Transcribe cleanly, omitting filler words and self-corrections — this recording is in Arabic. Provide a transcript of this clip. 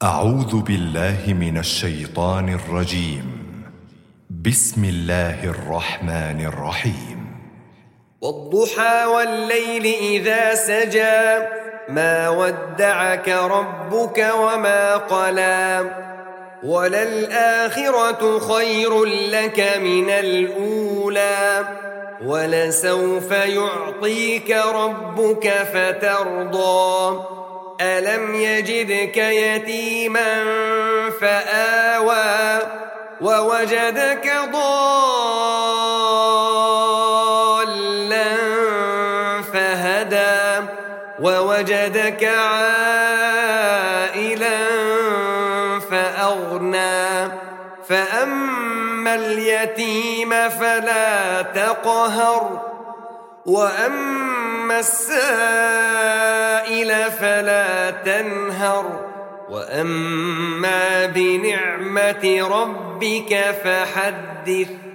أعوذ بالله من الشيطان الرجيم. بسم الله الرحمن الرحيم. والضحى والليل إذا سجى ما ودعك ربك وما قلى وللآخرة خير لك من الأولى ولسوف يعطيك ربك فترضى ألم يجدك يتيما فآوى ووجدك ضالا فهدى ووجدك عائلا فأغنى فأما اليتيم فلا تقهر وأما السائل فلا تنهر وأما بنعمة ربك فحدث.